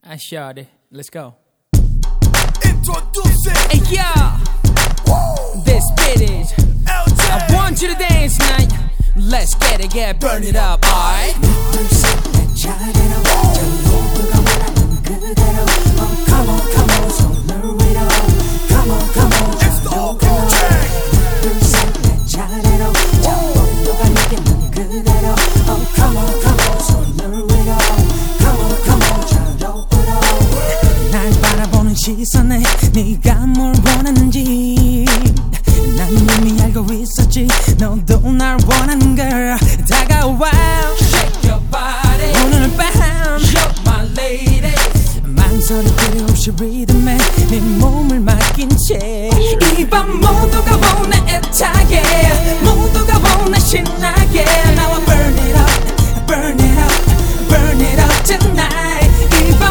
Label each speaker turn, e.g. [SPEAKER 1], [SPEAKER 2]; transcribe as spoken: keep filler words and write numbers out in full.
[SPEAKER 1] I shot it. Let's go.
[SPEAKER 2] Introduce it.
[SPEAKER 1] Hey yo,
[SPEAKER 2] Woo.
[SPEAKER 1] this bit is
[SPEAKER 2] L J.
[SPEAKER 1] I want you to dance tonight. Let's get it, get burn it up, alright?
[SPEAKER 3] Come on, come on, so learn it all. Come on, come on,
[SPEAKER 2] It's the whole project.
[SPEAKER 3] Oh, come on, come on, so learn it all. Come on, come on, 잘 넣어라. 날 바라보는 시선에 네가 뭘 원하는지 난 이미 알고 있었지. 너도 날 원하는 걸 다가와.
[SPEAKER 1] Shake your body.
[SPEAKER 3] 오늘 밤
[SPEAKER 1] You're my lady.
[SPEAKER 3] 망설일 필요 없이 리듬에 네 몸을 맡긴 채 이 밤 모두가 원해 애타게 모두가 원해 신나게 나와 burn it up burn it up burn it up tonight 이 밤